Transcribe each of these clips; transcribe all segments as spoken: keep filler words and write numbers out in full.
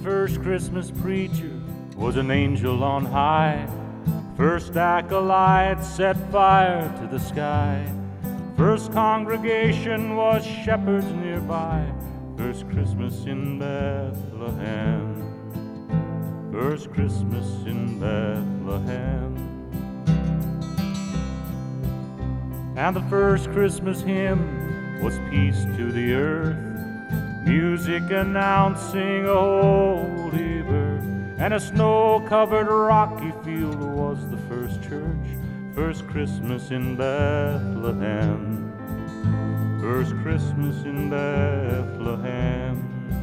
first Christmas preacher was an angel on high. First acolyte set fire to the sky. First congregation was shepherds nearby. First Christmas in Bethlehem. First Christmas in Bethlehem. And the first Christmas hymn was peace to the earth, music announcing a holy birth. And a snow-covered rocky field was the first church. First Christmas in Bethlehem. First Christmas in Bethlehem.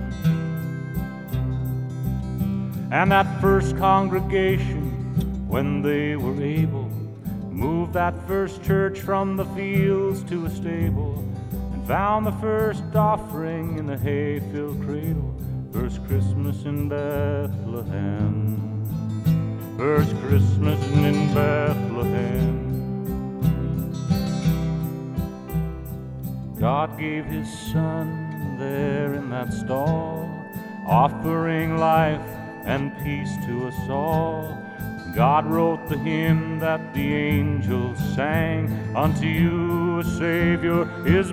And that first congregation, when they were able, moved that first church from the fields to a stable, and found the first offering in a hay-filled cradle. First Christmas in Bethlehem. First Christmas in Bethlehem. God gave his son there in that stall, offering life and peace to us all. God wrote the hymn that the angels sang, unto you a Savior is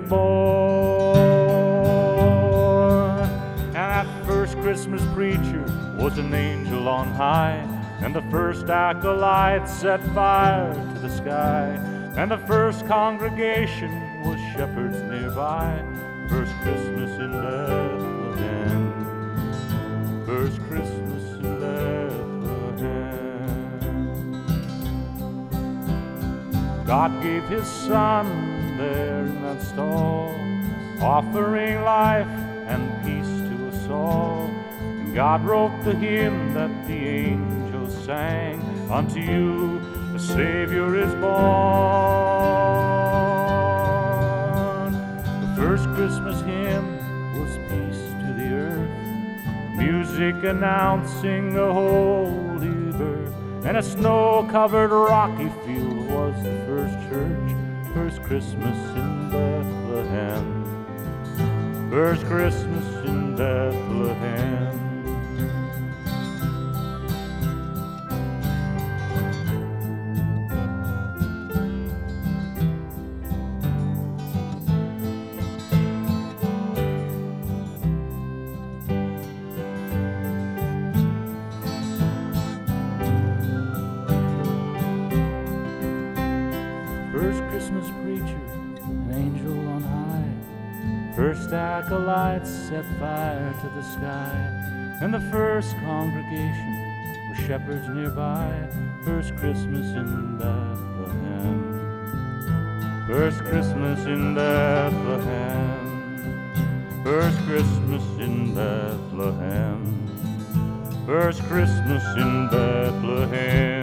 born. And that first Christmas preacher was an angel on high, and the first acolyte set fire to the sky. And the first congregation was shepherds nearby. First Christmas in Bethlehem. First Christmas in Bethlehem. God gave his son there in that stall, offering life and peace to us all. And God wrote the hymn that the angels sang, unto you a Savior is born. The first Christmas hymn was peace to the earth, music announcing a holy birth. And a snow-covered rocky field was the first church. First Christmas in Bethlehem. First Christmas in Bethlehem. First Christmas preacher, an angel on high. First acolytes set fire to the sky. And the first congregation were shepherds nearby. First Christmas in Bethlehem. First Christmas in Bethlehem. First Christmas in Bethlehem. First Christmas in Bethlehem.